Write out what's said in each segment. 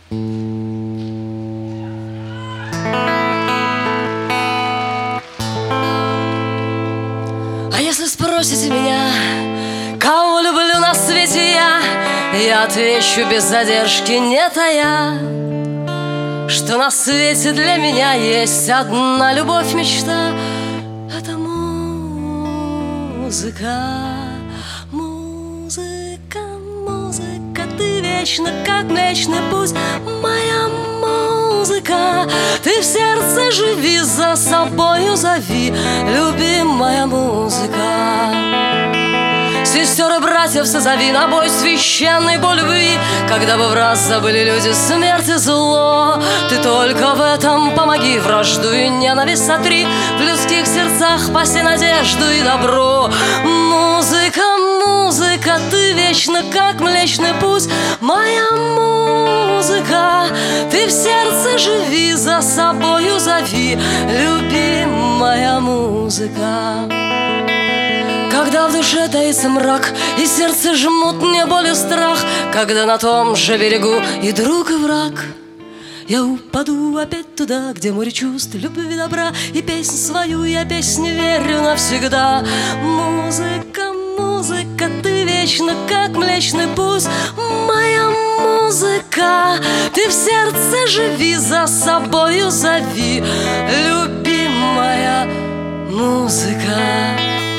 А если спросите меня, кого люблю на свете я отвечу без задержки, не тая, что на свете для меня есть одна любовь, мечта. Это музыка, музыка, музыка. Ты вечно, как Млечный Путь, моя музыка. Ты в сердце живи, за собою зови, любимая музыка. Сестер и братьев созови на бой священный бой любви, когда бы в раз забыли люди смерть и зло. Ты только в этом помоги, вражду и ненависть сотри, в людских сердцах паси надежду и добро. Музыка, музыка, ты вечно, как Млечный Путь, моя музыка. Ты в сердце живи, за собою зови, любимая музыка. Когда в душе таится мрак, и сердце жмут мне боль и страх, когда на том же берегу и друг, и враг, я упаду опять туда, где море чувств, любви, добра, и песнь свою я песне верю навсегда. Музыка, музыка, ты вечно, как Млечный Путь, моя музыка. Ты в сердце живи, за собою зови, любимая музыка.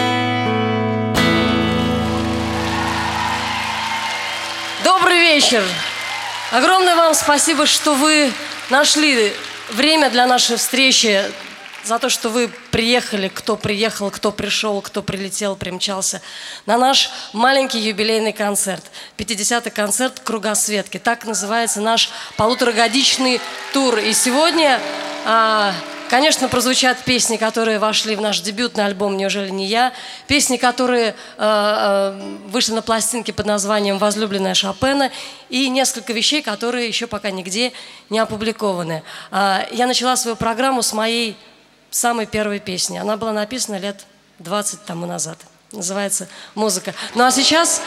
Добрый вечер! Огромное вам спасибо, что вы нашли время для нашей встречи, за то, что вы приехали, кто приехал, кто пришел, кто прилетел, примчался на наш маленький юбилейный концерт. 50-й концерт «Кругосветки». Так называется наш полуторагодичный тур. И сегодня, конечно, прозвучат песни, которые вошли в наш дебютный альбом «Неужели не я?», песни, которые вышли на пластинке под названием «Возлюбленная Шопена», и несколько вещей, которые еще пока нигде не опубликованы. Я начала свою программу с моей самой первой песни. Она была написана лет 20 тому назад. Называется «Музыка». Ну а сейчас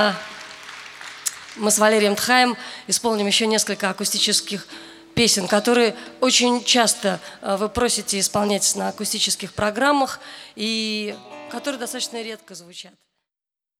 мы с Валерием Тхаем исполним еще несколько акустических песен, которые очень часто вы просите исполнять на акустических программах и которые достаточно редко звучат.